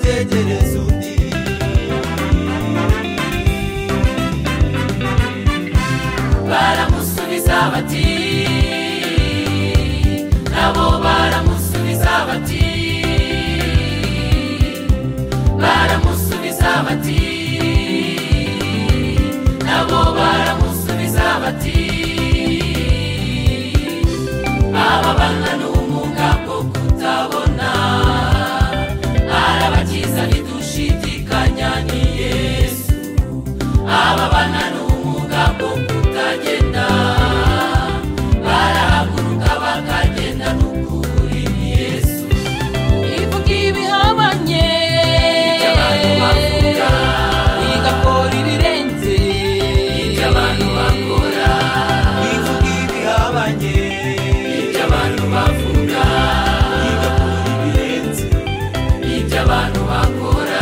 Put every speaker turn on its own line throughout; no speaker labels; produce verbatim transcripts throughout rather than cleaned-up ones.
ategereza undi.
Baramusubiza bati nabo baramusubiza bati baramusubiza bati nabo baramusubiza bati aba bana n'umuga bwo kutabona arabakiza ntidushidikanya ni Yesu. Aba bana n'umuga bwo kutagenda barahaguruka bakagenda n'ukuri ni Yesu. Ivuga ibihabanye ibyo abantu bavuga igakora ibirenze ibyo abantu bakora.
Ivuga ibihabanye
ibyo abantu bavuga
igakora ibirenze
ibyo abantu bakora.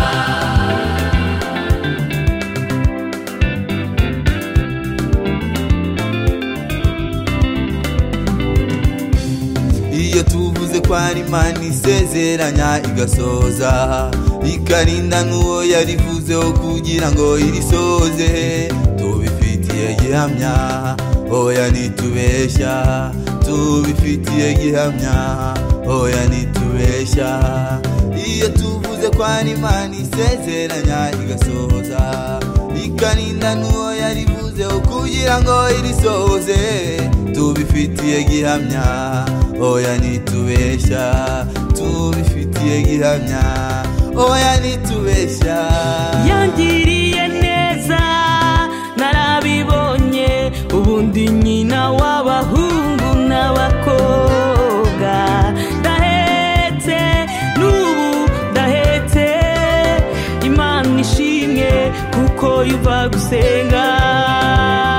iyo tuvuze ko ari Imana isezeranya igasoza ikarinda n'uwo yarivuzeho kugira ngo irisoze, tubifitiye gihamya oya nitubeshya, tubifitiye gihamya oya nitubeshya. iyo tuvuze ko ari Imana isezeranya igasoza ikarinda n'uwo yarivuzeho kugira ngo irisoze, tubifitiye gihamya oya nitubeshya, tubifitiye gihamya oya nitubeshya.
Yangiriye neza narabibonye, ubundi nyina w'abahungu n'abakobwa. Ndahetse n'ubu ndahetse, Imana ishimwe kuko yuva gusenga.